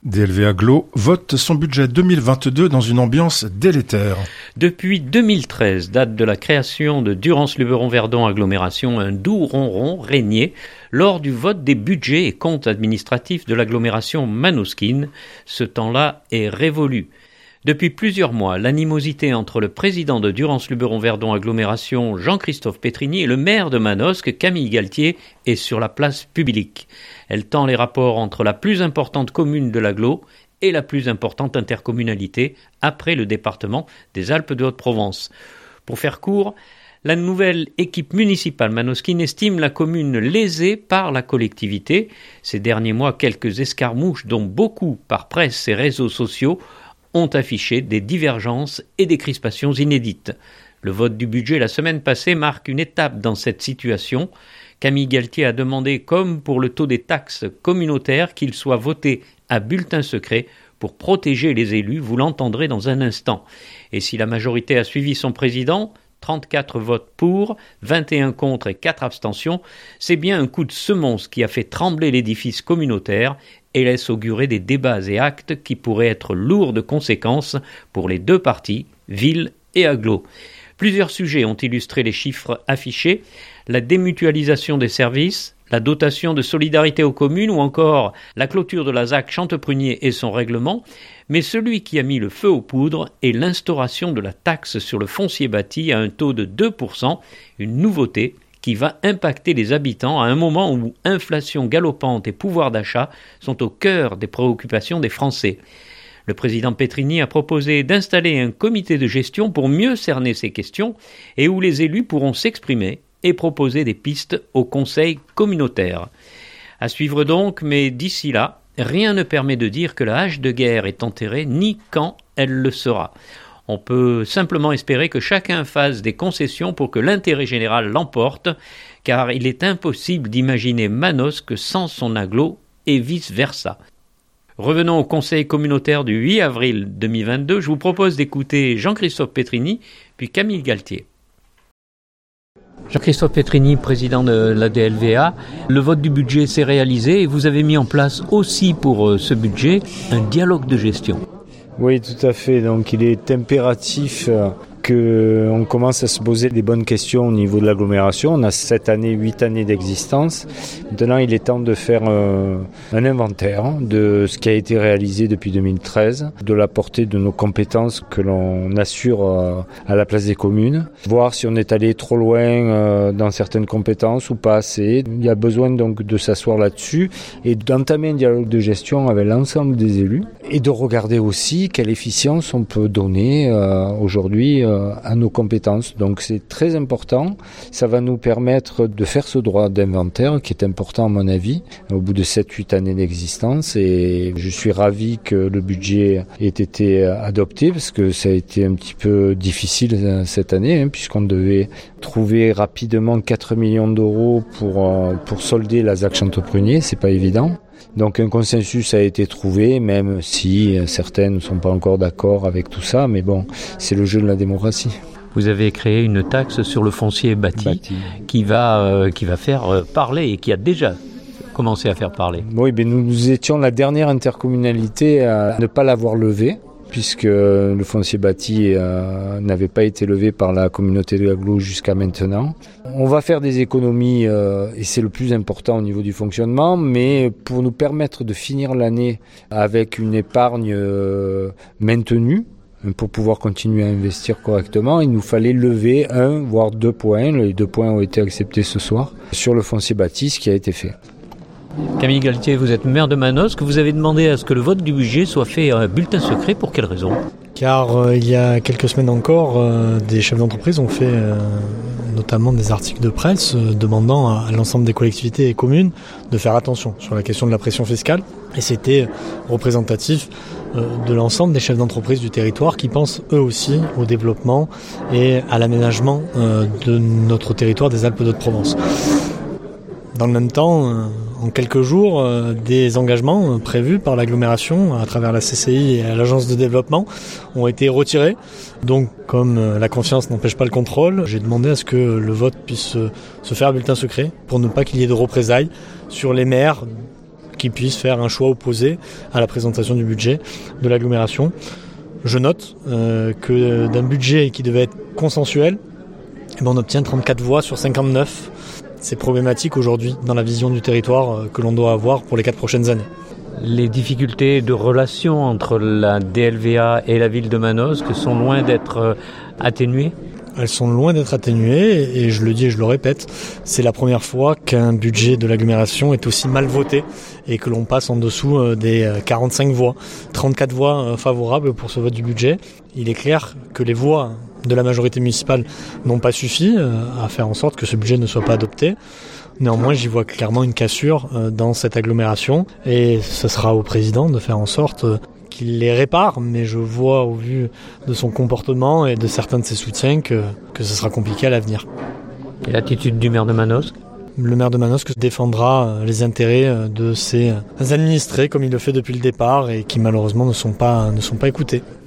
DLV Agglo vote son budget 2022 dans une ambiance délétère. Depuis 2013, date de la création de Durance-Luberon-Verdon Agglomération, un doux ronron régnait lors du vote des budgets et comptes administratifs de l'agglomération Manoskin. Ce temps-là est révolu. Depuis plusieurs mois, l'animosité entre le président de Durance-Luberon-Verdon Agglomération, Jean-Christophe Pétrini, et le maire de Manosque, Camille Galtier, est sur la place publique. Elle tend les rapports entre la plus importante commune de l'agglo et la plus importante intercommunalité, après le département des Alpes de Haute-Provence. Pour faire court, la nouvelle équipe municipale manosquine estime la commune lésée par la collectivité. Ces derniers mois, quelques escarmouches, dont beaucoup par presse et réseaux sociaux, ont affiché des divergences et des crispations inédites. Le vote du budget la semaine passée marque une étape dans cette situation. Camille Galtier a demandé, comme pour le taux des taxes communautaires, qu'il soit voté à bulletin secret pour protéger les élus, vous l'entendrez dans un instant. Et si la majorité a suivi son président, 34 votes pour, 21 contre et 4 abstentions, c'est bien un coup de semonce qui a fait trembler l'édifice communautaire et laisse augurer des débats et actes qui pourraient être lourds de conséquences pour les deux parties, ville et agglo. Plusieurs sujets ont illustré les chiffres affichés, la démutualisation des services, la dotation de solidarité aux communes ou encore la clôture de la ZAC Chanteprunier et son règlement, mais celui qui a mis le feu aux poudres est l'instauration de la taxe sur le foncier bâti à un taux de 2%, une nouveauté qui va impacter les habitants à un moment où inflation galopante et pouvoir d'achat sont au cœur des préoccupations des Français. Le président Pétrini a proposé d'installer un comité de gestion pour mieux cerner ces questions et où les élus pourront s'exprimer et proposer des pistes au conseil communautaire. À suivre donc, mais d'ici là, rien ne permet de dire que la hache de guerre est enterrée, ni quand elle le sera. On peut simplement espérer que chacun fasse des concessions pour que l'intérêt général l'emporte, car il est impossible d'imaginer Manosque sans son agglo et vice-versa. Revenons au conseil communautaire du 8 avril 2022. Je vous propose d'écouter Jean-Christophe Pétrini, puis Camille Galtier. Jean-Christophe Pétrini, président de la DLVA, le vote du budget s'est réalisé et vous avez mis en place aussi pour ce budget un dialogue de gestion. Oui, tout à fait. Donc il est impératif qu'on commence à se poser les bonnes questions au niveau de l'agglomération. On a 8 années d'existence. Maintenant, il est temps de faire un inventaire de ce qui a été réalisé depuis 2013, de la portée de nos compétences que l'on assure à la place des communes, voir si on est allé trop loin dans certaines compétences ou pas assez. Il y a besoin donc de s'asseoir là-dessus et d'entamer un dialogue de gestion avec l'ensemble des élus et de regarder aussi quelle efficience on peut donner aujourd'hui à nos compétences. Donc c'est très important. Ça va nous permettre de faire ce droit d'inventaire qui est important à mon avis au bout de 7-8 années d'existence et je suis ravi que le budget ait été adopté parce que ça a été un petit peu difficile cette année puisqu'on devait trouver rapidement 4 millions d'euros pour solder la ZAC Chanteprunier. C'est pas évident. Donc un consensus a été trouvé, même si certains ne sont pas encore d'accord avec tout ça, mais bon, c'est le jeu de la démocratie. Vous avez créé une taxe sur le foncier bâti. Qui va faire parler et qui a déjà commencé à faire parler. Oui, mais nous étions la dernière intercommunalité à ne pas l'avoir levée, puisque le foncier bâti n'avait pas été levé par la communauté de l'agglo jusqu'à maintenant. On va faire des économies, et c'est le plus important au niveau du fonctionnement, mais pour nous permettre de finir l'année avec une épargne maintenue, pour pouvoir continuer à investir correctement, il nous fallait lever 1 voire 2 points. Les 2 points ont été acceptés ce soir sur le foncier bâti, ce qui a été fait. Camille Galtier, vous êtes maire de Manosque, vous avez demandé à ce que le vote du budget soit fait à bulletin secret, pour quelle raison ? Car il y a quelques semaines encore, des chefs d'entreprise ont fait notamment des articles de presse demandant à l'ensemble des collectivités et communes de faire attention sur la question de la pression fiscale. Et c'était représentatif de l'ensemble des chefs d'entreprise du territoire qui pensent eux aussi au développement et à l'aménagement de notre territoire des Alpes de Haute-Provence. Dans le même temps, en quelques jours, des engagements prévus par l'agglomération à travers la CCI et l'agence de développement ont été retirés. Donc, comme la confiance n'empêche pas le contrôle, j'ai demandé à ce que le vote puisse se faire à bulletin secret pour ne pas qu'il y ait de représailles sur les maires qui puisse faire un choix opposé à la présentation du budget de l'agglomération. Je note que d'un budget qui devait être consensuel, on obtient 34 voix sur 59. C'est problématique aujourd'hui dans la vision du territoire que l'on doit avoir pour les 4 prochaines années. Les difficultés de relation entre la DLVA et la ville de Manosque sont loin d'être atténuées. Elles sont loin d'être atténuées et je le dis et je le répète, c'est la première fois qu'un budget de l'agglomération est aussi mal voté et que l'on passe en dessous des 45 voix. 34 voix favorables pour ce vote du budget. Il est clair que les voix de la majorité municipale n'ont pas suffi à faire en sorte que ce budget ne soit pas adopté. Néanmoins, j'y vois clairement une cassure dans cette agglomération et ce sera au président de faire en sorte qu'il les répare, mais je vois au vu de son comportement et de certains de ses soutiens que ce sera compliqué à l'avenir. Et l'attitude du maire de Manosque ? Le maire de Manosque défendra les intérêts de ses administrés comme il le fait depuis le départ et qui malheureusement ne sont pas écoutés.